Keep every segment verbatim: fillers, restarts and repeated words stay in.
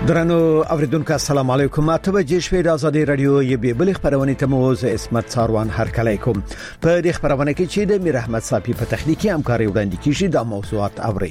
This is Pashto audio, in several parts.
درنو اوریدونکو السلام علیکم. متوجه شوئ د آزادی رادیو یو بل خبرونه ته موز اسمت ساروان هر کله کوم په دې خبرونه کې چې د میر احمد صافی په تخنیکی همکاري وړاندې کیږي د موضوعات اوري.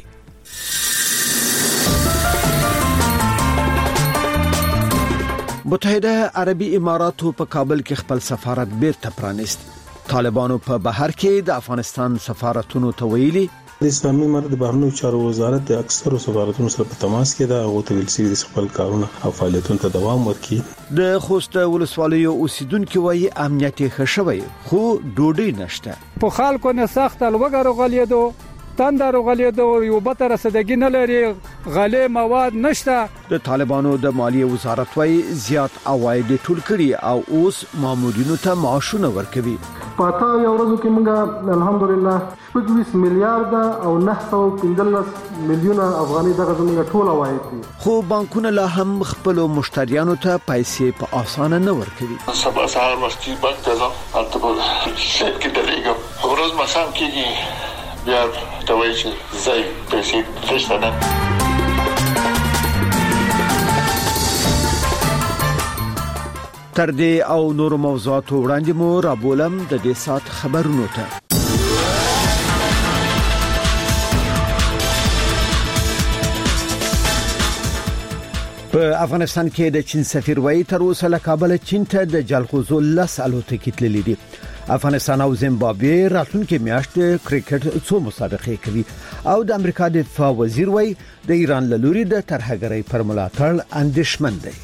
متحده عربی اماراتو په کابل کې خپل سفارت بیرته پرانیست. طالبانو په بهر کې د افغانستان سفارتونو ته ویلي د اسلامي امارت د بهرنیو چارو وزارت د اکثرو سفارتونو سره په تماس کې ده او ته ویل سوي د خپل کارونه او فعالیتونو ته دوام ورکړي. د خوست ولسوالیو اوسیدونکو وايي امنیت ښه شوی خو ډوډۍ نشته. په خلکو نه سخت الوګر غلیدو تندر غلیدو یو به رسیدګی نه لري غلې مواد نشته. د طالبانو د مالیه وزارت وايي زیات عواید ټول کړي او اوس مامورینو ته معاشونه ورکوي. پاتا یو ورځو کې موږ الحمدلله شپږ میلیارډ او نه سوه پنځلس میلیونه افغاني دغه زموږ ټول عواید دي. خو بانکونه لا هم خپل مشتریانو ته پیسې په اسانه نه ورکوي. سبا سهار وختي بانک ته ځم البته په شپ کې دلېږم ورځ مسام کېږي بیا ته وایي چې زای پیسې نشته نه. تر دې او نور موضوعات وړاندې مو رابولم د دې سات خبرونو ته. په افغانستان کې د چین سفیر وایي تر اوسه له کابل چین ته د جلغوزو لس الوتکې تللې دي. افغانستان او زیمبابوې راتلونکي میاشت کرکټ څو مسابقې کوي او د امریکا دفاع وزیر وایي د ایران له لوري د ترهګرۍ پر ملاتړ اندېښمن دی.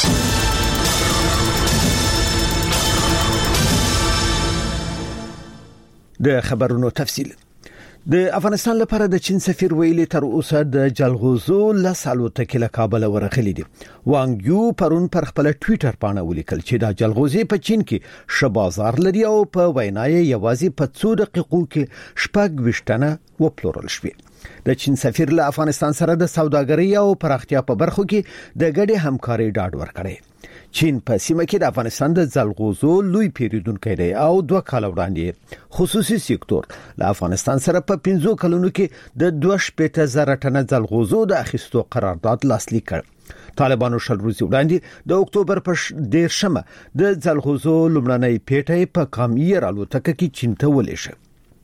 د خبرونو تفصیل. د افغانستان لپاره د چین سفیر ویلي تر اوسه د جلغوزو لس الوتکې له کابل ورغلي دي. وانګ یو پرون پر خپل ټوئیټر باندې ولیکل چې د جلغوزي په چین کې ش بازار لري او په وینای یوازې په څو دقیقو کې شپږ وشتنه وپلورل شوې. د چین سفیر له افغانستان سره د سوداګرۍ او پراختیا په برخو کې د ګډې همکارۍ ډاډ ورکړي. چین په سیمه کې د افغانستان د جلغوزو لوی پیریدونکو دی او دوه کال وړاندې خصوصي سکتور له افغانستان سره په پنځو کلونو کې د دوه شپېته زره ټنه جلغوزو د اخیستو قرارداد لاسلیک کړ. طالبانو شل ورځې وړاندې د اکتوبر په دیرشمه د جلغوزو لومړنۍ پیټه په کامیر الوتکه کې چین ته ولېږه.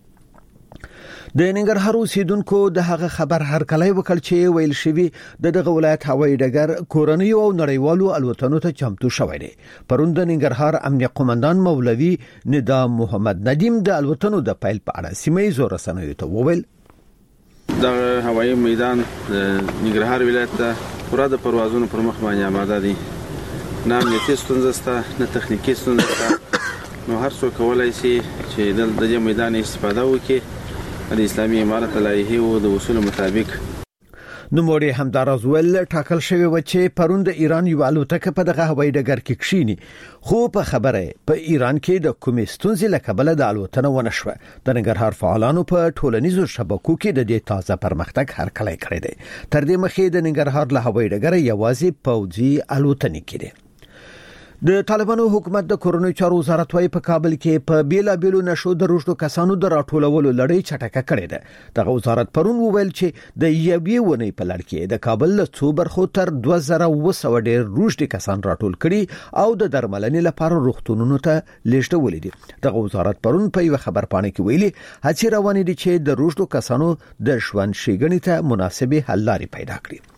د ننګرهار اوسیدونکو د هغه خبر هر کله وکړ چې ویل شوی د دغه ولایت هوایي ډګر کورنۍ او نړیوالو الوتنو ته چمتو شوی دی. پرون د ننګرهار امنیه قومندان مولوي ندا محمد ندیم د الوتنو د پیل په اړه سیمه رسنیو ته وویل د هوایي میدان ننګرهار ولایت ته پوره د پروازونو پر مخ باندې آماده دي. نه امنیتي ستونزه شته نه تخنیکی ستونزه شته. نو هر څوک کولای شي چې د دې میدان استفاده وکړي د اسلامي امارت لایحې او د اصول مطابق. نو موري همداراز ول ټاکل شوی و چې پرون د ایران یو الوتکه په دغه هوایي ډګر کې کښینی خو په خبره په ایران کې د کومې ستونزې لکبل د الوتنه ونشوه. د ننګرهار فعالانو په ټولنیزو شبکو کې د دې تازه پرمختګ هر کله کړی دی. تر دې مخې د ننګرهار له هوایي ډګر یوازې پوځي الوتنې کړي. د طالبانو حکومت د کورونو چارو وزارت وايي په کابل کې په بیلا بیلو نشو د روشتو کسانو د راټولولو لړۍ چټکه کړې ده. دغه وزارت پرون وویل چې د یوې ونې په لړ کې د کابل له څو برخو تر دوه زره اوه سوه ډېر روشتي کسان راټول کړي او د درملنې لپاره روغتونونو ته لیږدول دي. دغه وزارت پرون په یو خبر پاڼه کې ویلي هڅې روانې دي چې د روشتو کسانو د ژوند ښېګڼې ته مناسبه حل لارې پیدا کړي.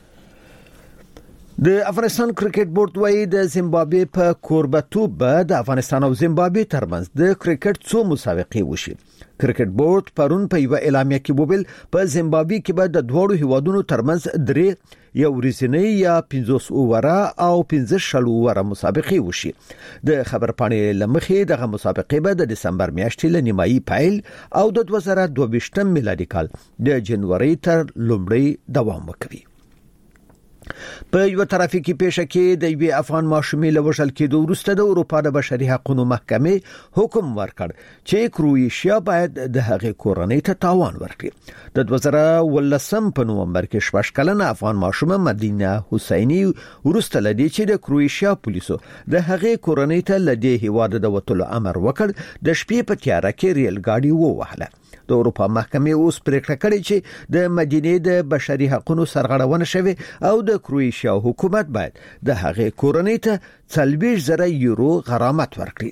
د افغانستان کرکټ بورډ وايي د زیمبابوې په کوربتوب د افغانستان او زیمبابوې ترمنځ د کرکټ څو مسابقې وشي. کرکټ بورډ پرون په یو اعلامیه کې وویل په زیمبابوې کې به د دوړو هیوادونو ترمنځ درې یو ورځنۍ یا پنځوس اووره او پنځه شل اووره مسابقې وشي. د خبر پاڼې لمخې دغه مسابقې به د دسمبر میاشتې له نیمایي پیل او د دوه زره دوه ویشتم میلادي کال د جنوري تر لومړۍ دوام وکوي. په یو ترافیکي پیښه کې د یوې افغان ماشومې له وژل کېدو وروسته د اروپا د بشري حقوقو محکمې حکم ورکړ چې کروئیشیا باید د هغې کورنۍ ته تاوان ورکړي. د دوه زره ولسم په نومبر کې شپږ کلنه افغان ماشومه مدینه حسینی وروسته لدی چې د کروئیشیا پولیسو د هغې کورنۍ ته لدی هیواد د وټلو امر وکړ د شپې په تیاره کې ریل ګاډي ووهله. د اروپا محکمې اوس پریکړه کړې چې د مدینې د بشري حقوقو سرغړونه شوه او د کرواتیا حکومت باید د هغې کورنۍ ته څلوېښت زره یورو غرامت ورکړي.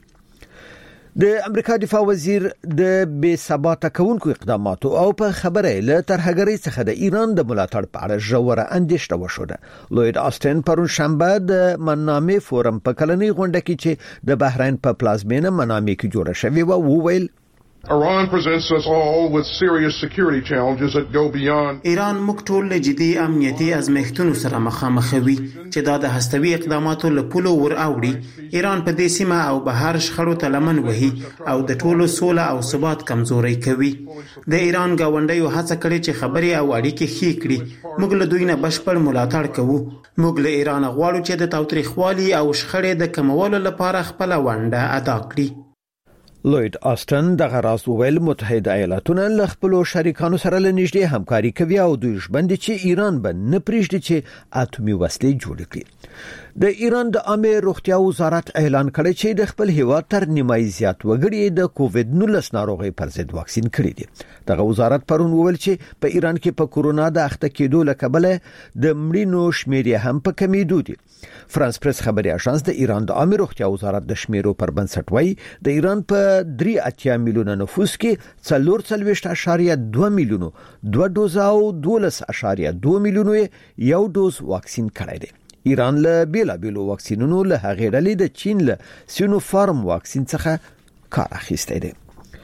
د امریکا دفاع وزیر د بې ثباته کونکو اقداماتو او په خبره له ترهګرۍ څخه د ایران د ملاتړ په اړه ژوره اندېښنه وشوه. لوید آستن پرون شنبه د منامه فورم په کلنۍ غونډه کې چې د بحرین په پلازمینه منامه کې جوړه شوې و وویل Iran presents us all with serious security challenges that go beyond. ایران موږ ټول له جدي امنیتي ازمېښتونو سره مخامخ وي چې دا د هستوي اقداماتو له پولو ور اوړي. ایران په دې سیمه او بهر شخړو ته لمن وهي او د ټولو سوله او ثبات کمزوري کوي. د ایران گاونډیو هڅه کړې چې خبري او اړیکې ښې کړي. موږ له دوی نه بشپړ ملاتړ کوو. موږ له ایران غواړو چې د تاوتریخوالي او شخړې د کمولو لپاره خپل ونډه ادا کړي. لوید آستن دغه راز ویل متحده ایالاتونه له خپل شریکانو سره لنیږدې همکاري کوي او دوی ژمن دي چې ایران به نه پریږدي چې اتومي وسلې جوړ کړي. د ایران د عامه روغتیا وزارت اعلان کړی چې د خپل هیواد تر نیمایي زیات وګړي د کووډ نولس ناروغي پر ضد واکسین کړي دي. دغه وزارت پرون وویل چې په ایران کې په کورونا د اخته کېدو له کبله د مړینو شمېر هم په کمیدو دي. فرانس پریس خبري اژانس د ایران د عامه روغتیا وزارت د شمیرو پر بنسټ وایي د ایران په درې اتیا میلیونه نفوس کې څلور څلوېښت اعشاریه دوه میلیونه دوه دوز او دولس اعشاریه دوه میلیونه یو دوز واکسین کړی دی. ایران له بیلابیلو واکسینونو له هغې ډلې د چین له سینوفارم واکسین څخه کار اخیستی دی.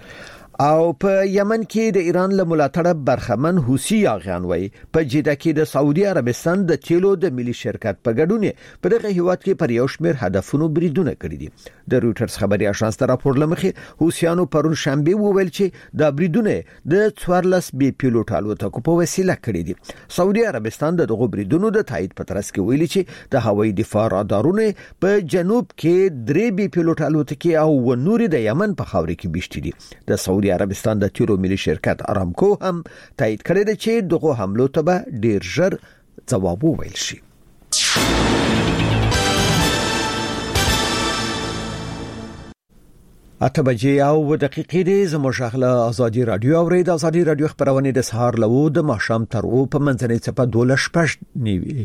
او په یمن کې د ایران له ملاتړه برخمن حوثي یاغیان وایي په جده کې د سعودي عربستان د تیلو د ملي شرکت په ګډون په دغه هیواد کې پر یو شمېر هدفونو بریدونه کړي دي. د رويټرز خبري اژانس د راپور لمخې حوثیانو پرون شنبه وویل چې د بریدونه د څوارلس بي پیلوټ الوتکو په وسیله کړي دي. سعودي عربستان د دغه بریدونو د تایید په ترڅ کې ویلي چې د هوایي دفاع رادارونه په جنوب کې درې بي پیلوټ الوتکې او ونوري د یمن په خاورې کې بيشتي دي. د سعودي عربستان د تیلو ملي شرکت ارامکو هم تایید کړی دی چې دغه حملو ته به ډیر ژر ځواب وویل شي. اته بجې او دقیقې دي. زموږ غله ازادي رادیو اورید. ازادي رادیو خبرونه د سهار لوو د ماښام تر او په منځنۍ څپه دوله شپږ نیوي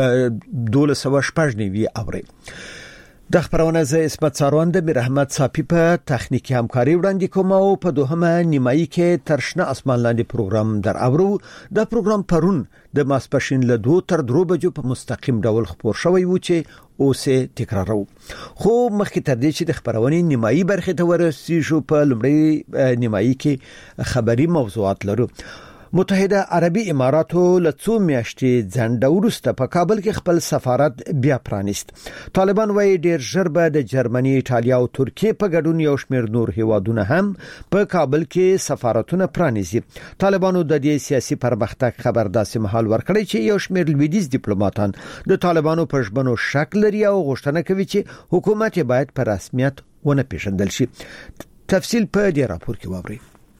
و دوله سو شپږ نیوي اورید. د خبرونه ز اسمت ساروان د میر احمد صافی په تخنیکی همکاري وړاندې کوم او په دوهمه نیمایي کې ترشنه اسمان لاندې پروګرام در اورو. د پروګرام پرون د ماسپښین له دوه تر درو بجو په مستقیم ډول خبر شوی و چې اوسه تکرارو. خو مخکې تر دې چې د خبرونه نیمایي برخه ته ورسېږو په لومړی نیمایي کې خبري موضوعات لرو. متحده عربي اماراتو له څو میاشتې ځنډ وروسته په کابل کې خپل سفارت بیا پرانیست. طالبان وايي ډیر ژر به د جرمني، ایټالیا او ترکیه په ګډون یو شمېر نور هیوادونه هم په کابل کې سفارتونه پرانیزي. طالبانو د دې سیاسي پرمختګ خبر داسې مهال ورکړی چې یو شمېر لویدیز ډیپلوماټان د طالبانو په ژبنو شک لري او غوښتنه کوي چې حکومت باید په رسمیت ونه پیژندل شي. تفصیل په دې راپور کې واورئ.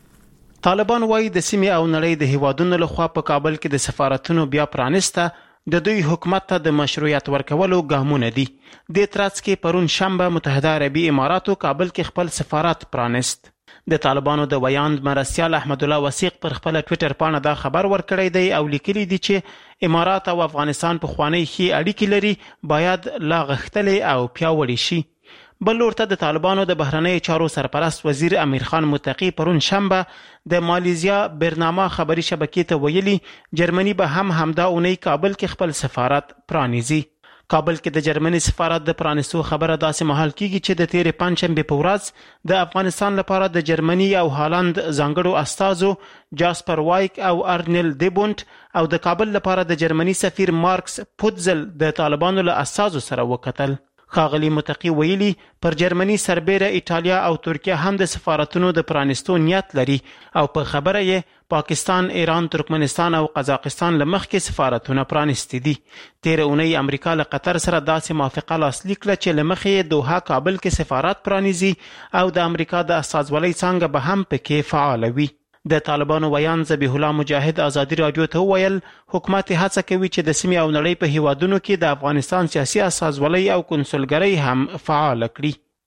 طالبان وايي د سیمې او نړۍ د هیوادونو لخوا په کابل کې د سفارتونو بیا پرانسته د دوی حکومت ته د مشروعیت ورکولو ګامونه دي. د ترڅ کې پرون شنبه متحده عربي اماراتو کابل کې خپل سفارت پرانست. د طالبانو د ویاند مرسیال احمد الله وثیق پر خپل ټوئیټر باندې دا خبر ورکړی دی او لیکلی دی چې امارات او افغانستان په خوانی ښې اړیکې لري، باید لا غښتلې او پیاوړې شي. بل ورته د طالبانو د بهرنۍ چارو سرپرست وزیر امیر خان متقی پرون شنبه د مالیزیا برنامه خبري شبکې ته ویلي جرمني به هم همدا اونۍ کابل کې خپل سفارت پرانیزي. کابل کې د جرمني سفارت د پرانیستو خبره داسې مهال کیږي چې د تیرې پنځشنبه په ورځ د افغانستان لپاره د جرمني او هالند ځانګړو استازو جاسپر وایک او ارنل دیبونت او د کابل لپاره د جرمني سفیر مارکس پوتزل د طالبانو له استازو سره وکتل. خاغلی متقی ویلي پر جرمني سربېره ایټالیا او ترکیه هم د سفارتونو د پرانیستو نیت لري او په خبره یې پاکستان، ایران، ترکمنستان او قزاقستان له مخکې سفارتونه پرانیستي دي. تیر اونۍ امریکا له قطر سره داسې موافقه لاسلیک کړه چې له مخې دوحه کابل کې سفارت پرانیزي او د امریکا د استازولۍ څانګه به هم پکې فعال وي. د طالبانو ویان ذبیح الله مجاهد ازادي رادیو ته ویل حکومت هڅه کوي چې د سیمې او نړۍ په هیوادونو کې د افغانستان سیاسي استازولۍ او کنسولګرۍ هم فعال کړي.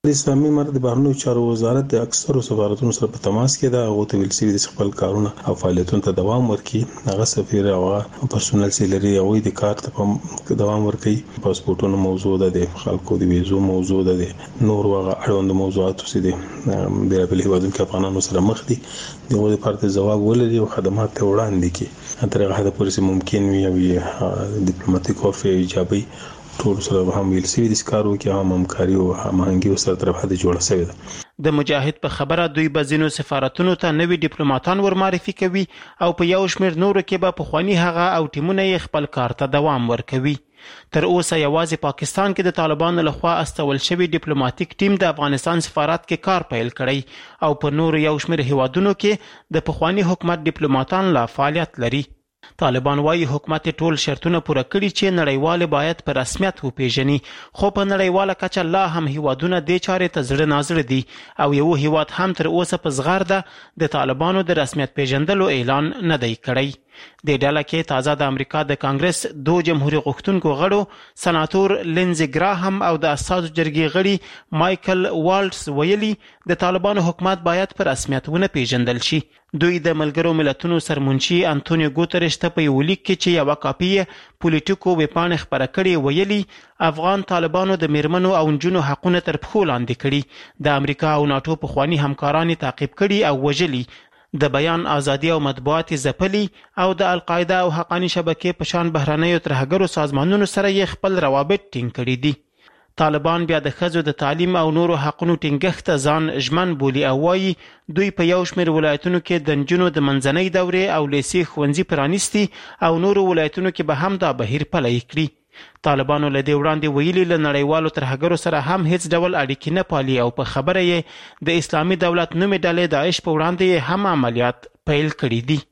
د اسلامي امارت د بهرنیو چارو وزارت د اکثرو سفارتونو سره په تماس کې ده او ته ویل سي د خپل کارونه او فعالیتونو ته دوام ورکړي. هغه سفیر او پرسونل سیلري او د کار ته دوام ورکړي. پاسپورتونو موضوع ده، د خلکو د ویزو موضوع ده، د نور هغه اړوند موضوعات چې د بیرابل هیوادونو کې افغانانو سره مخ دي دغه لپاره ځواب ولري او خدمات ته وړاندې کړي. تر هغه حد پورې ممکن وي او ډیپلوماټیک او ایجابي ټول سره هم ویل سي د کارو کې هم همکاري او هماهنګي سره تر حد جوړه شوې ده. د مجاهد په خبره دوی بزینو سفارتونو ته نوي ډیپلوماټان ورمعرفي کوي او په یو شمېر نورو کې به په خواني هغه او ټیمونه یې خپل کار ته دوام ورکوي. تر اوسه یوازې پاکستان کې د طالبانو لخوا استول شوی ډیپلوماټیک ټیم د افغانستان سفارت کې کار پیل کړی او په نورو یو شمېر هیوادونو کې د پخوانی حکومت ډیپلوماټان لا فعالیت لري. طالبان وايي حکومت ټول شرطونه پوره کړي چې نړیوال باید په رسمیت وپیژني، خو په نړیواله کچه لا هم هیوادونه دې چارې ته زړه نازړه دي او یو هیواد هم تر اوسه په زغرده د طالبانو د رسمیت پیژندلو اعلان نه دی کړی. د ډله کې تازه د امریکا د کانګرس دو جمهوریت غوښتونکو غړو سناتور لینزي ګراهم او د اساسو جرګې غړي مایکل والټس ویلي د طالبانو حکومت باید په رسمیت ونه پیژندل شي. دوی د ملګرو ملتونو سرمنشي انټونیو ګوتریش ته په یو لیک کې چې یو کاپی پولیټیکو ویبپاڼې خپره کړې ویلي افغان طالبانو د میرمنو او نجونو حقونه تر پښو لاندې کړي، د امریکا او ناتو پخواني همکاران تعقیب کړي او وژلي، د بیان ازادي او مطبوعات ځپلي او د القاعده او حقانی شبکې په شان بهرنیو ترهګرو سازمانونو سره یې خپل روابط ټینګ کړي دي. طالبان بیا د ښځو د تعلیم او نورو حقونو ټینګښت ته ځان ژمن بولي او وایي دوی په یو شمېر ولایتونو کې د نجونو د منځنۍ دورې او لیسې ښوونځي پرانیستي او نورو ولایتونو کې به هم دا بهیر پلی کړي. طالبانو له دې وړاندې ویلي له نړیوالو ترهګرو سره هم هیڅ ډول اړیکې نه پالي او په خبره یې د اسلامي دولت نومې ډلې داعش په وړاندې یې هم عملیات پیل کړي دي.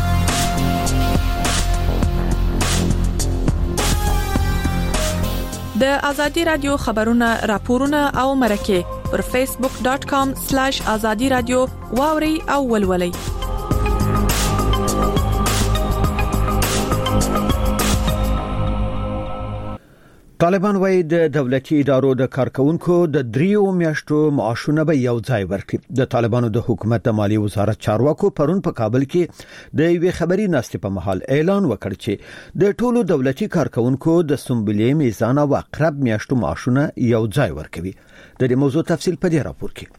د ازادي رادیو خبرونه راپورونه او مرکه پر فیسبوک ډاٹ کام سلیش ازادي رادیو واوري او ولولي. طالبان وايي د دولتي ادارو د کارکونکو د دریو میاشتو معاشونه به یو ځای ورکړي. د طالبانو د حکومت د مالی وزارت چارواکو پرون په کابل کې د یوې خبري ناستې په محل اعلان وکړ چې د ټولو دولتي کارکونکو د سنبلې میزان او اقرب میاشتو معاشونه یو ځای ورکوي. د دې موضوع تفصیل په دې راپور کې.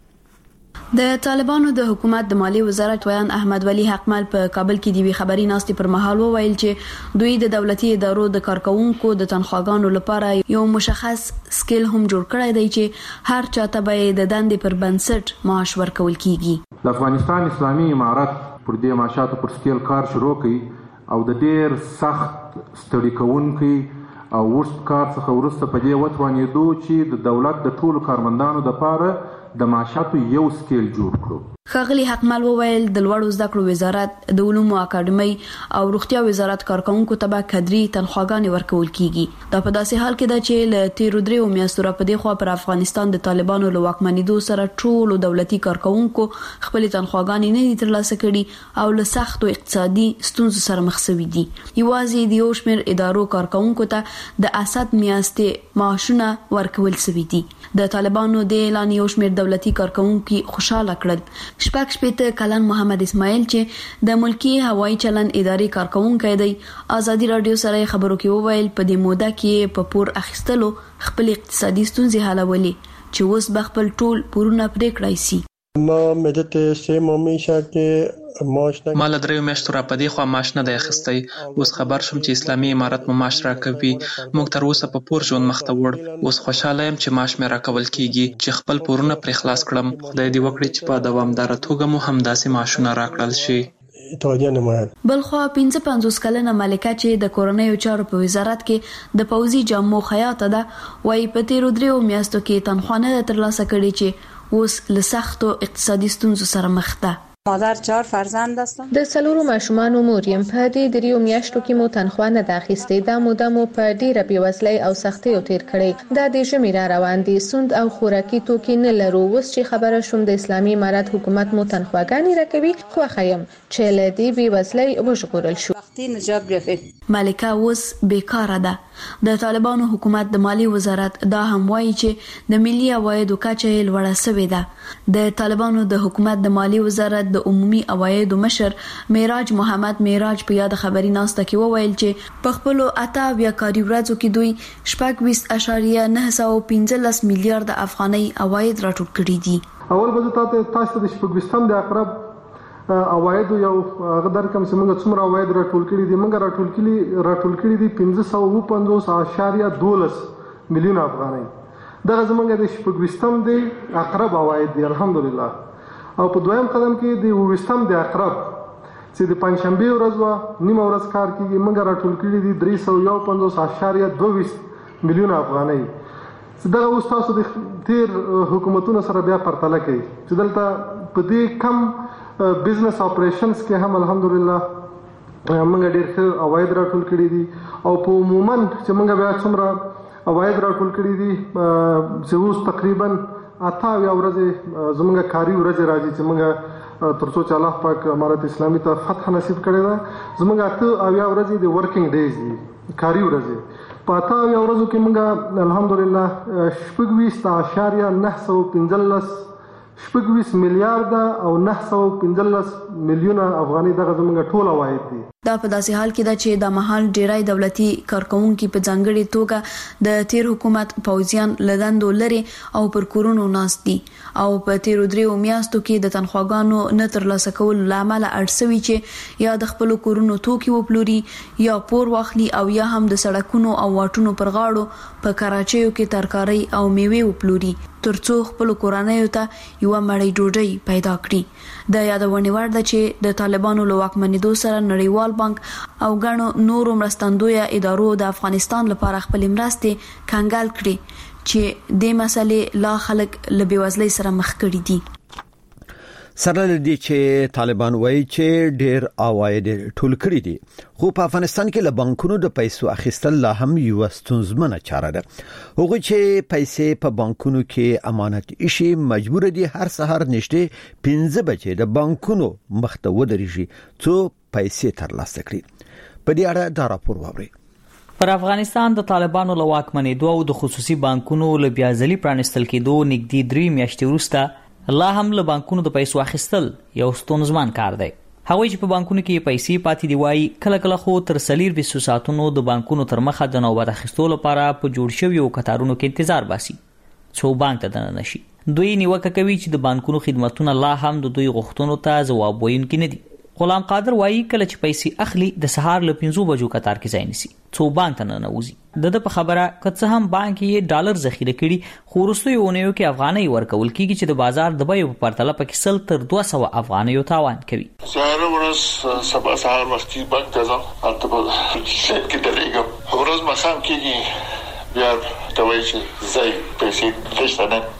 د طالبانو د حکومت د مالی وزارت ویان احمد ولی حقمل په کابل کې دی خبري ناستې پر مهال وویل چې دوی د دولتي ادارو د کارکونکو د تنخواګانو لپاره یو مشخص سکیل هم جوړ کړی دی چې هر چاته به د دندې پر بنسټ معاش ورکول کیږي. د افغانستان اسلامي امارت پر دې معاشاتو پر سکیل کار شروع کړي او د ډیر سخت ستړي کوونکي او ورست کار څخه ورسته په دې وتوانېدو چې د دولت د ټولو کارمندانو لپاره د معاشاتو یو سکیل جوړ کړو. ښاغلي حقمل وویل د لوړو زده کړو وزارت د علومو اکاډمي او روغتیا وزارت کارکونکو ته به کډري تنخواګانې ورکول کیږي. دا په داسې حال کې ده چې له تیرو دریو میاشتو را پدې خوا پر افغانستان د طالبانو له واکمنېدو سره ټولو دولتي کارکونکو خپل تنخواګانې نه دي ترلاسه کړي او له سختو اقتصادي ستونزو سره مخ شوي دي. یوازې د یو شمېر ادارو کارکونکو ته د اسد میاشتې معاشونه ورکول شوي دي. د طالبانو د اعلان یو شمېر دولتي کارکونکو خوشاله کړل. شپږ شپېته کلن محمد اسماعیل چې د ملکی هوایي چلن ادارې کارکونکی دی ازادي رادیو سره خبرو کې وویل په دې موده کې په پور اخیستلو خپل اقتصادي ستونزې حلولې چې اوس به خپل ټول پورونه پرې کړای شي. ما مدته سه ممیشه کې مال درې میاشتو را پدې خو معاش نه دی اخیستی. اوس خبر شوم چې اسلامي امارت مو معاش راکوي. موږ تر اوسه په پور ژوند مخته وړ. اوس خوشاله یم چې معاش مې راکول کیږي چې خپل پورونه پرې خلاص کړم. خدای دې وکړي چې په دوامدار توګه مو هم داسې معاشونه راکړل شي. بلخوا پنځه پنځوس کلنه ملکه چې د کورنیو چارو په وزارت کې د پوزي جامو خیاطه ده وایي په تیرو دریو میاشتو کې تنخواه نه ترلاسه کړي چې اوس له سختو اقتصادي ستونزو سره مخ ده. مادر چهار فرزند هستم. د څلورو ماشومانو مور یم. په دې دریو میاشتو کې مو تنخواه نه ده اخیستې. دا موده مو په ډیره بېوزلۍ او سختیو تیر کړې. دا د ژمي را روان دي. سوند او خوراکي توکي نه لرو. اوس چې خبره شوم د اسلامي امارت حکومت مو تنخواګانې راکوي خوښه یم چې له دې بېوزلۍ وژغورل شو. ملکه اوس بیکاره ده. د طالبانو حکومت د مالی وزارت دا هم وایي چې د ملي عوایدو کچه لوړه شوې ده. د طالبانو د حکومت د مالی وزارت د عمومي عوایدو مشر معراج محمد معراج په یاد خبري ناسته کې وویل چې په خپل اته بیا کاري ورځو کې دوی شپږ ویشت اعشاریه نه سوه پنځلس میلیارډ افغانۍ عواید راټول کړي دي. اول به تاسو تاسو د شپږ ویشتم د اقرب عواید یو غدار کم چې موږ څومره عواید راټول کړي دي موږ راټول کړي راټول کړي دي پنځه سوه پنځوس اعشاریه دولس میلیون افغانۍ. دغه زمونږ د شپږ ویشتم د اقرب عواید دي الحمدلله. او په دویم قدم کې د ویشتم د اقرب چې د پنځشنبه ورځ و نیمه ورځ کار کیږي موږ راټول کړي دي درې سوه پنځوس اعشاریه دوه ویشت میلیون افغانۍ. دغه اوس تاسو د تیر حکومتونو سره بیا پرتله کوي چې دلته په دې کم بزنس اپریشنز کې هم الحمدلله موږ ډېر ښه عواید راټول کړي دي. او په عموما چې موږ بیا څومره عواید راټول کړي دي چې اوس تقریبا اته اویا ورځې زموږ کاري ورځې راځي چې موږ تر څو چې الله پاک امارت اسلامي ته فتح نصیب کړی ده زموږ اته اویا ورځې د ورکینګ ډیز دي کاري ورځې. په اته اویا ورځو کې موږ الحمدلله شپږ ویشت اعشاریه نه سوه پنځلس شپږ ویشت میلیارډ او نه سوه پنځلس میلیونه افغانۍ دغه زموږ ټول عواید دي. دا په داسې حال کې ده چې د مهال ډیری دولتي کارکونکو په ځانګړي توګه د تیر حکومت پوځیان لدندو لري او پر کورونو ناست دي او په تیر دریو میاشتو کې د تنخواګانو نه ترلاسه کول لامل اړسوي چې یا د خپل کورونو توکي وپلوري یا پور واخلي او یا هم د سړکونو او واټونو پر غاړو په کراچیو کې ترکاري او میوه وپلوري ترڅو خپل کورنۍ ته یو مړی ډوډۍ پیدا کړي. د یادونې وړ ده چې د طالبانو له واکمنېدو سره نړیوال بانک او غنو نورو مرستندویه ادارو د افغانستان لپاره خپل مرستې کنګال کړي چې د مسلې لا خلک له بېوزلۍ سره مخ کړي دي. سره لدی چې طالبان وایي چې ډېر عواید ټول کړي دي خو په افغانستان کې له بانکونو د پیسو اخیستل لا هم یو ستونزمنه چاره ده. هغوی چې پیسې په بانکونو کې امانت ایشي مجبور دي هر سهار نشته پنځه بجې د بانکونو مخ ته ودرېږي څو پیسې ترلاسه کړي. په دې اړه دا راپور واورئ. پر افغانستان د طالبانو له واکمنېدو او د خصوصي بانکونو له بیازلي پرانستل کېدو نږدې درې میاشتې وروسته لا هم له بانکونو د پیسو اخیستل یو ستونزمن کار دی. هغوی چې په بانکونو کې پیسې پاتې دی وایي کله کله خو تر څلور ویشت ساعتونو د بانکونو تر مخه د نوبت اخیستو لپاره په جوړ شویو کتارونو کې انتظار باسي څو بانک ته دننه شي. دوی نیوکه کوي چې د بانکونو خدماتونه لا هم د دوی غوښتنو ته ځواب ویونکي نه دي. غلام قادر وایي کله چې پیسې اخلي د سهار له پنځو بجو کتار کې ځای نیسي څو بانک ته ننوځي. د د په خبره که څه هم بانک یې ډالر ذخیره کړي خو وروستیو اونیو کې افغانۍ ورکول کیږي چې د بازار د بیو په پرتله پکې سل تر دوه سوه افغانیو تاوان کوي. سهار ورځ سبا سهار وختي بانک ته ځم البته په سیټ کې درېږم ورځ مخام کېږي بیا ته وایي چې ځای پیسې نشته نه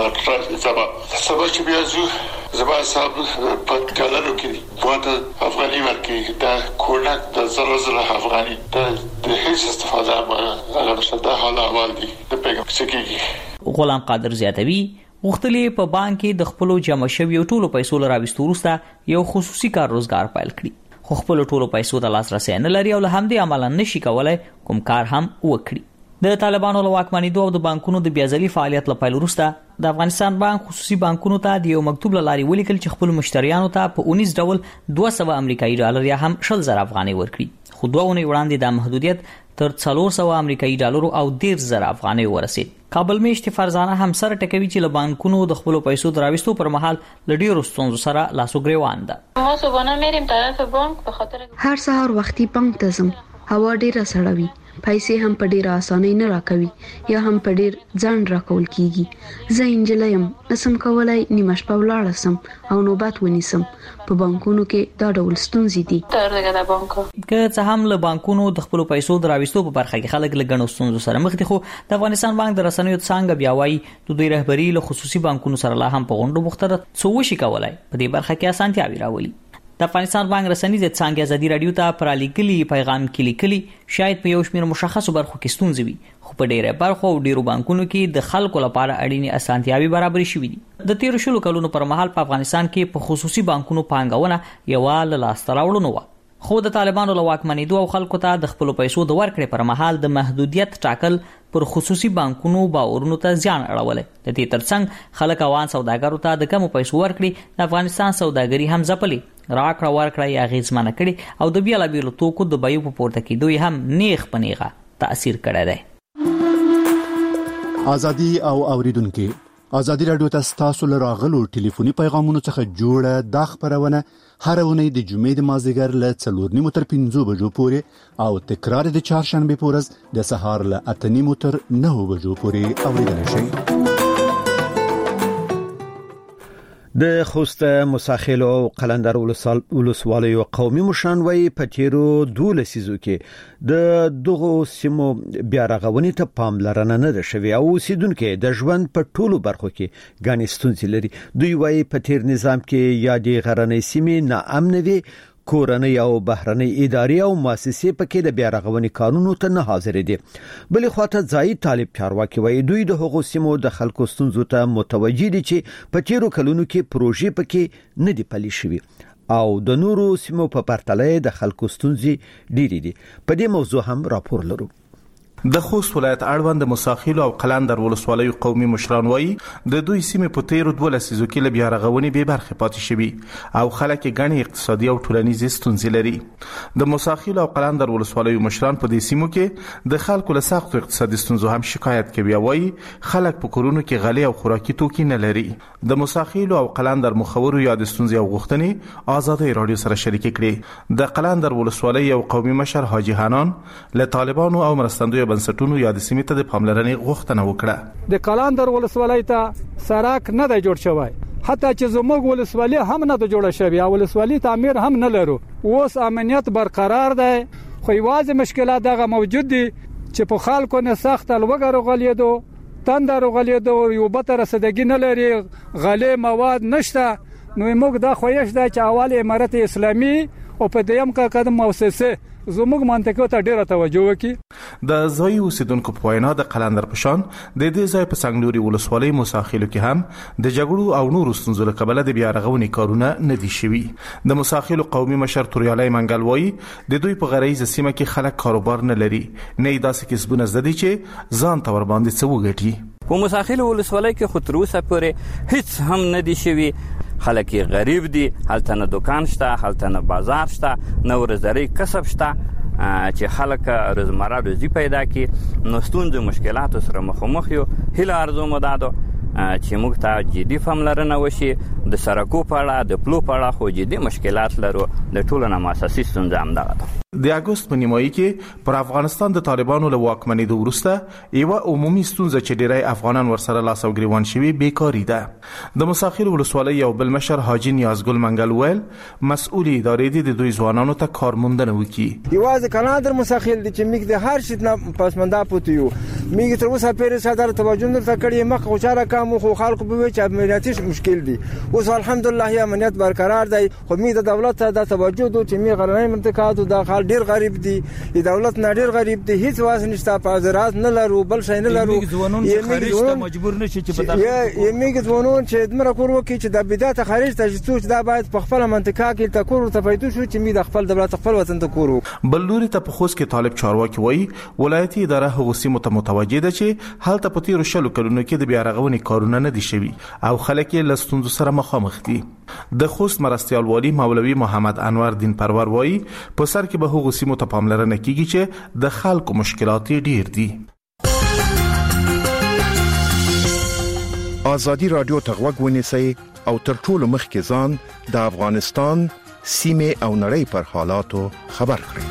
سبا سبا چې بیا زو زما صاحب په کالانو کې بواته افغاني ورکړي دا کورنک د زره زره افغاني د هیڅ استفاده هغه نشته دا حال احوال دي د پیغام سکیږي. غلام قادر زیاتوي غوښتلې په بانک کې د خپلو جمع شویو ټولو پیسو له راوستو وروسته یو خصوصي کار روزګار پیل کړي خو خپل ټولو پیسو ته لاسرسی نه لري او له همدې امله نشي کولای کوم کار هم وکړي. د طالبانو له واکمنېدو او د بانکونو د بیازلي فعالیت له پیل وروسته د افغانستان بانک خصوصي بانکونو ته د یو مکتوب له لارې ولیکل چې خپل مشتریانو ته په اونیز ډول دوه سوه امریکایي ډالر یا هم شل زره افغانۍ ورکړي خو دوه اونۍ وړاندې دا محدودیت تر څلور سوه امریکایي ډالرو او دېرش زره افغانۍ ورسید. کابل میشت فرزانه هم سره ټکوي چې له بانکونو د خپلو پیسو د راوستو پر مهال له ډېرو ستونزو سره لاس و ګرېوان ده. ما صبحانه میریم طرف بانک به خاطر هر سهار وختي بانک ته ځم هوا ډیره سړه وي پیسې هم په ډیره اسانۍ نه راکوي یا هم په ډیر ځنډ راکول کیږي. زه انجلۍ یم نسم کولای نیمه شپه ولاړه سم او نوبت ونیسم. په بانکونو کې دا ډول ستونزې دي. تر دغه د بانکو که څه هم له بانکونو د خپلو پیسو د راوستو په برخه کې خلک له ګڼو ستونزو سره مخ دي خو د افغانستان بانک د رسنیو څنګه بیا وایي د دوی رهبري له خصوصي بانکونو سره لا هم په غونډو بوخته ده څو وشي کولای په دې برخه کې اسانتیاوي راولي. د افغانستان بانک رسنۍ د څنګه ازادي رادیو ته پرالیکلي پیغام کې لیکلي شاید په یو شمېر مشخصو برخو کې ستونزې وي خو په ډیره برخو او ډیرو بانکونو کې د خلکو لپاره اړینې اسانتیاوي برابر شوي دي. د تیر شلو کلونو پر مهال په افغانستان کې په خصوصي بانکونو پانګونه یو له لاسته راوړنو و خو د طالبانو له واکمنېدو او خلکو ته د خپلو پیسو د ورکړې پر مهال د محدودیت ټاکل پر خصوصي بانکونو باورونو ته زیان اړولی. د دې ترڅنګ خلک اوان سوداګرو ته د کمو پیسو ورکړي د افغانستان سوداګري هم ځپلي، راکړه ورکړه یې اغېزمنه کړي او د بېلابېلو توکو د بیو په پورته کېدو یې هم نیغ په نیغه تأثیر کړی دی. ازادي او اوریدونکو، ازادي رادیو ته تاسو له راغلو ټلیفوني پیغامونو څخه جوړه د خبرونه هر ونې د جمعې د مازدیګر له څلور نیمو تر پنځو بجو پورې او تکرار د چهارشنبه په ورځ د سهار له اته نیمو تر نهو بجو پورې اوریدل شي. د خوست مساخیل او قلندر ولسوالیو قومي مشران وایي په تیرو دوه لسیزو کې د دغو سیمو بیا رغونې ته پاملرنه نه ده شوې او اوسیدونکو د ژوند په ټولو برخو کې ګڼې ستونزې لري. دوی وایي په تیر نظام کې یادې غرنۍ سیمې ناامنه وي، کورنۍ او بهرنۍ ادارې او مؤسسې پکې د بیا رغونې قانونو ته نه حاضر دي. بلې خواته ځایي طالب چارواکي وایي دوی د هغو سیمو د خلکو ستونزو ته متوجي دي چې په تیرو کلونو کې پروژې پکې نه دي پلي شوې او د نورو سیمو په پرتله د خلکو ستونزې ډېرې دي. په دې موضوع هم راپور لرو. د خوست ولایت اړوند مساخیل او قلندر ولسوالیو قومي مشران وایي د دوی سیمې په تیرو دوه لسیزو کې له بیا رغونې بې برخې پاتې شوي او خلک یې ګڼې اقتصادي او ټولنیزې ستونزې لري. د مساخیل او قلندر ولسوالیو مشران په دې سیمو کې د خلکو له سختو اقتصادي ستونزو هم شکایت کوي او وایي خلک په کورونو کې غلې او خوراکي توکي نه لري. د مساخیل او قلندر مخورو یاد ستونزې او غوښتنې ازادي رادیو سره شریک کړي. د قلندر ولسوالیو قومي مشر حاجی حنان له طالبانو او مرستندوی بنسټونو یاد سیمې ته د پاملرنې غوښتنه وکړه. د قلندر ولسوالۍ ته سړک نه دی جوړ شوی، حتی چې زموږ ولسوالۍ هم نه د جوړه شوی او ولسوالۍ تعمیر هم نه لرو. اوس امنیت برقرار دی خو یوازې مشکلات دغه موجود دي چې په خلکو نه سخت لوګر غلیدو، تندر غلیدو، یو به رسیدګي نه لري، غلې مواد نشته. نو موږ دا خوښ ده چې اول امارت اسلامي او په دیم کا قدم مؤسسه زموږ منطقه ته ډیره توجه وکړي. د ځای اوسیدونکو په وینا د قلندر پشان د دې ځای په څنګلوري ولسوالۍ مساخیلو کې هم د جګړو او نورو ستونزو له کبله د بیا رغونې کارونه نه دي شوي. د مساخیلو قومي مشر توریالی منګل وایي د دوی په غریزه سیمه کې خلک کاروبار نه لري، نه داسې کسبونه زده دي چې ځان ته ور باندې څه وګټي. په مساخیلو ولسوالۍ کې خو تر اوسه پورې هیڅ هم نه دي شوي. خلک غریب دي، هلته نه دکان شته، هلته نه بازار شته، نه ورځري کسب شته چې خلک روزمره روزي پیدا کړي. نو ستونزې مشکلاتو سره مخامخ یو. هیله ارزو مو دا ده چې موږ ته جدي پاملرنه وشي. د سړکو په اړه، د پلو په اړه خو جدي مشکلات لرو. د ټولو نه اساسي ستونزه همدغه ده. د اګوست په نیمایي کې پر افغانستان د طالبانو له واکمنېدو وروسته یوه عمومي ستونزه چې ډېری افغانان ورسره لاس او ګریوان شوي بیکاري ده. د مساخیل ولسوالۍ یو بل مشر حاجي نیازګل منګل ویل مسؤل ادارې دي د دوی ځوانانو ته کارموندنه وکړي. یوازې قلندر مساخیل دي چې موږ د هر شي نه پسمنده پوت یو. موږ تر اوسه پرې صدر توجه نه کړې، مخ غوچاره کوم خو خلکو به چې امنیتي مشکل دي. اوس الحمدلله امنیت برقرار دی خو موږ د دولت ته د توجه دو چې موږ غرنۍ منطقه د ډیر غریب دي، د دولت نه ډیر غریب دي، هیڅ واس نشته، پازرات نه لرو، بل شي نه لرو. یې خارج ته مجبور نشي چې په دغه یې میګ ځوانون چې دمر کور وکي چې د بدايت خارج ته چې دا باید په خپل منطقه کې ته کور ته پیدا شو چې می د خپل دولت خپل وطن ته کور. بل لوري ته په خوست کې طالب چارواکي وایي ولایتي اداره هغه سیمه ته متوجه ده چې هلته په تیر شلو کلونو کې د بیا رغونې کارونه نه دي شوي او خلک یې له ستونزو سره مخامخ دي. د خوست مرستیال والی مولوي محمد انور دین پرور وایي په سر کې به هغه سیمو ته پاملرنه کیږي چې د خلکو مشکلات ډیر دي. ازادي رادیو ته غوږ ونیسئ او تر ټولو مخکې ځان د افغانستان سیمه او نړۍ پر حالاتو خبر کړئ.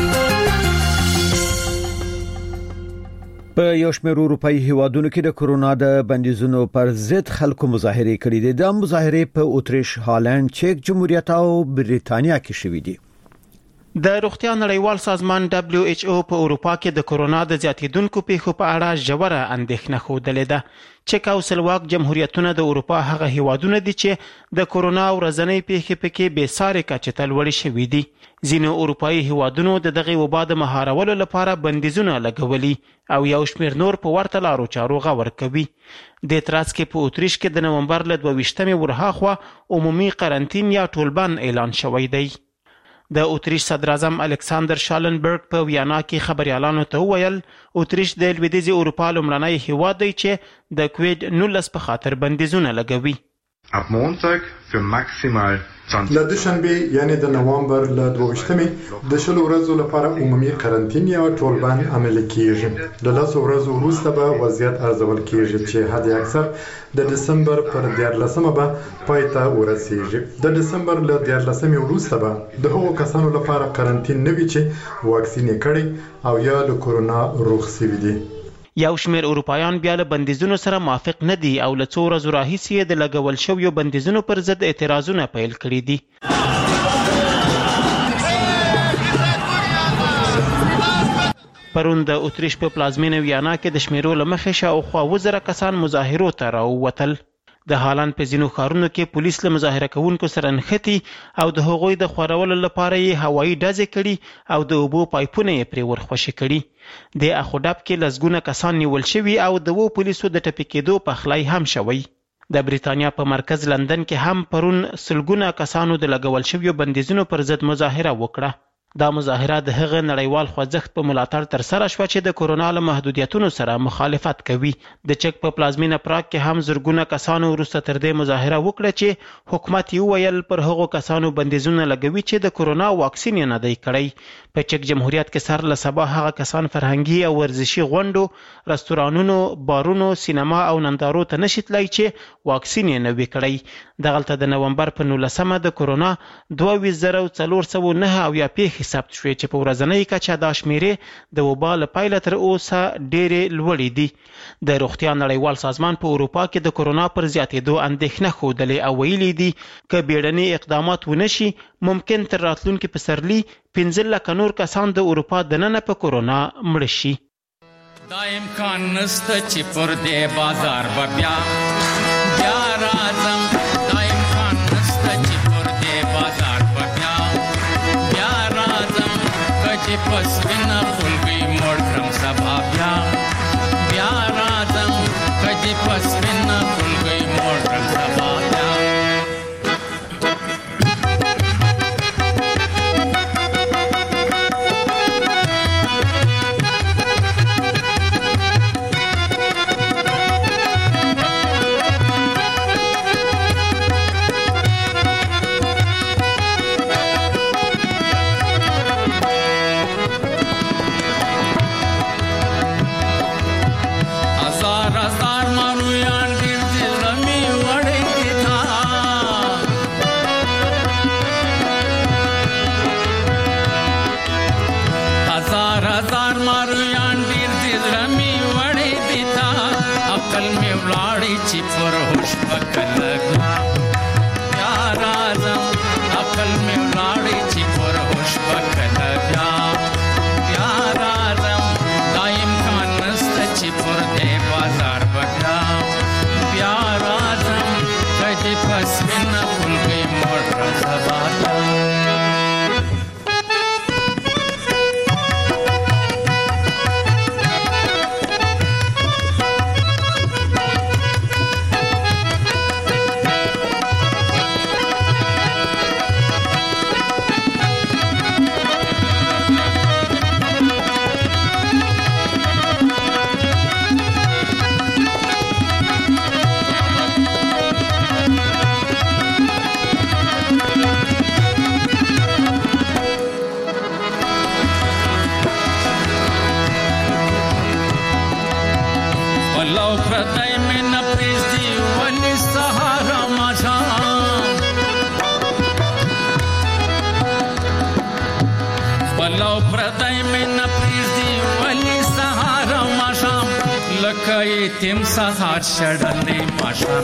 په یو شمېر اروپאי هیوادونو کې د کرونا د بندیزونو پر ضد خلکو مظاهره کړې دي. د مظاهره په اتریش، هالند، چک جمهوریت او بریتانیا کې شوې دي. د روغتیا نړیوال سازمان دبليو ایچ او په اروپا کې د کرونا د زیاتیدونکو پیښو په اړه ژوره اندېښنه خوده ده. چک او سلواک جمهوریتونه د اروپا هغه هیوادونه دي چې د کرونا ورځنۍ پیښې پکې بې ساري کچه ته لوړې شوې دي. ځینو اروپאי هیوادونو د دغه وبا د مهارولو لپاره بندیزونه لګولي او یو شمېر نور په ورته لارو چارو غور کوي. د تراس کې په اتریش کې د نومبر له دوه ویشتمې ورهاخوا عمومي قرنطین یا ټولبند اعلان شوی دی. د اتریش صدر اعظم الکساندر شالنبرګ په ویانا کې خبريالانو ته وویل اتریش د لویدیځي اروپا لومړنی هیواد دی چې د کووید نولس په خاطر بندیزونه لګوي. Ab Montag für maximal له دوشنبه یعنی د نوامبر له دویشتمې د شلو ورځو لپاره عمومي قرنطین یا ټول بند عملي کیږي. د لسو ورځو وروسته به وضعیت ارزول کیږي چې حد اکثر د دسمبر پر دیارلسمه به پای ته ورسیږي. د دسمبر له دیارلسمې وروسته به د هغو کسانو لپاره قرنطین نه وي چې واکسین یې کړی او یا له کورونا روغ شوي دي. یو شمېر اروپایان بیا له بندیزونو سره موافق نه دي او له څو ورځو راهیسې د لګول شویو بندیزونو پر ضد اعتراضونه پیل کړي دي. پرون د اتریش په پلازمینه ویانا کې د شمیرو له مخې شاوخوا اووه زره کسان مظاهرو ته راووتل. د هالند په ځینو ښارونو کې پولیس له مظاهره کوونکو سره نښتي او د هغوی د خورولو لپاره یې هوایي ډزې کړي او د اوبو پایپونه یې پرې ورخوشې کړي. د اخودب کې لسګونه کسان نیول شوي او د اوو پولیسو د ټپي کېدو پخلی هم شوی. د بریتانیا په مرکز لندن کې هم پرون سلګونه کسانو د لګول شویو بندیزونو پر ضد مظاهره وکړه. دا مظاهره د هغه نړیوال خوځښت په ملاتړ ترسره شوه چې د کورونا له محدودیتونو سره مخالفت کوي. د چک په پلازمینه پراګ کې هم زرګونه کسانو وروسته تر دې مظاهره وکړه چې حکومت یې وویل پر هغو کسانو بندیزونه لګوي چې د کورونا واکسین یې نه دی کړی. په چک جمهوریت کې سر له سبا هغه کسان فرهنګي او ورزشي غونډو، رستورانونو، بارونو، سینما او نندارو ته نشي تللی چې واکسین یې نه وي کړی. دغلته د نومبر په نولسمه د کورونا دوه ویشت زره څلور سوه نهه اویا پیښې ثبت شوې چې په ورځنۍ کچه دا شمیرې د وبا له پیله تر اوسه ډېرې لوړې دي. د روغتیا نړیوال سازمان په اروپا کې د کورونا پر زیاتېدو اندېښنه ښودلې او ویلي دي که بیړني اقدامات ونه شي ممکن تر راتلونکي پسرلي پنځه لکه نور کسان د اروپا دننه په کورونا مړه شي. دا امکان نسته چې پر دې بازار به بیا بیا راځم. دا امکان نسته چې پر دې بازار به بیا بیا راځم. که چې پس وینه خلګۍ مړ کړم سبا بیا بیا راځم. که چې پس وینه خلګۍ مړ کړم سبا بیا. تیم سهار شړلې ماشام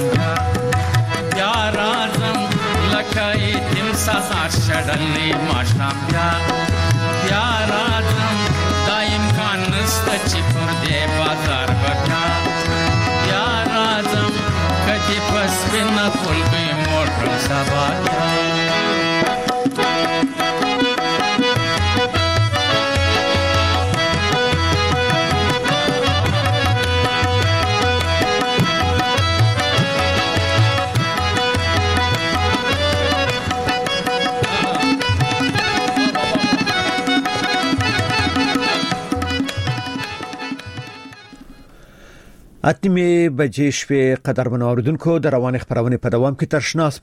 بیا بیا راځم. لکه تیم سهار شړلې ماشام بیا بیا راځم. دا امکان نسته چې پر دې بازار به بیا راځم. که چې پس وینه خلګۍ مړ کړم سبا بیا. اتمه بجې شپې قدرمن اوریدونکو د روان خبرونه په دوام کې ترشناس